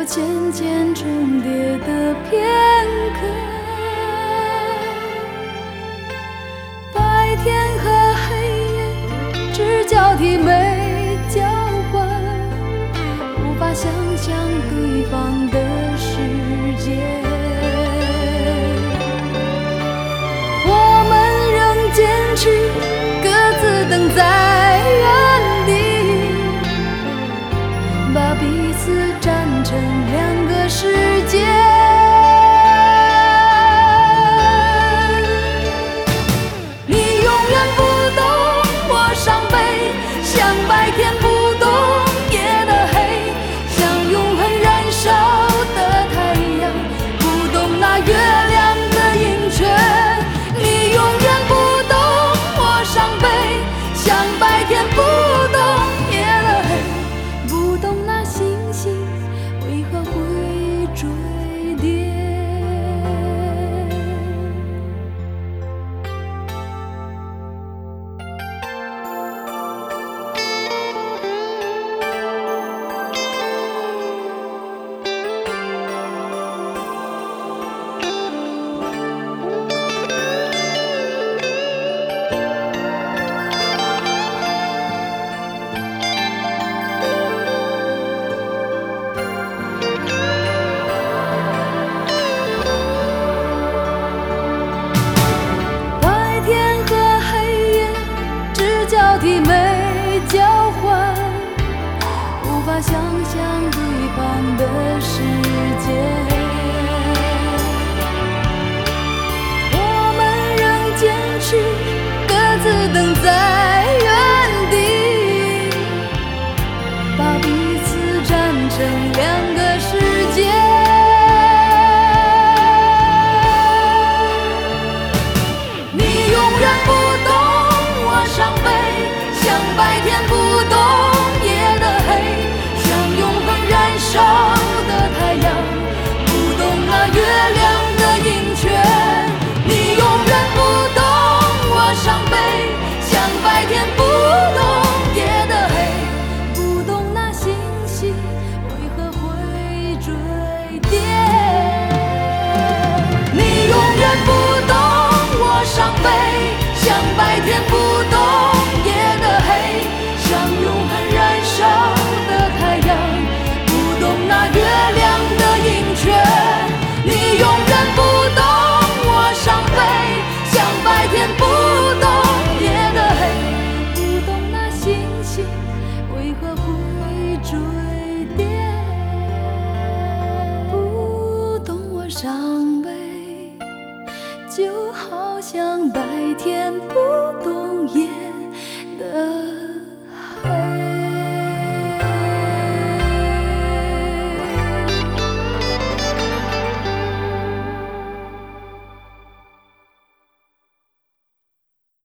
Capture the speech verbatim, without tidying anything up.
渐渐重叠的片刻，白天和黑夜只交替没交换，无法想象对方的世界。我们仍坚持各自等在原地，把彼此站成两个世界。你永远不懂我伤悲，像白天不懂夜的黑，像永恒燃烧的太阳，不懂那月亮的盈缺。你永远不懂我伤悲，像白天不懂夜的黑，不懂那星星为何会坠跌。白天和黑夜只交替没交换，无法想象对方的世界。我们仍坚持各自等在原地，把彼此站成两个世界。你永远不懂我伤悲，像白天不懂夜的黑，像永恒燃烧的太阳，不懂那月亮的盈缺。你永远不懂我伤悲，像白天不懂夜的黑，不懂那星星为何会坠跌。你永远不懂我伤悲，像白天不懂夜的黑，像永恒燃烧的太阳，不懂那月亮的盈缺。你永远不懂我伤悲，像白天不懂夜的黑，不懂那星星为何会坠跌。不懂我伤悲，就好像白天不懂夜的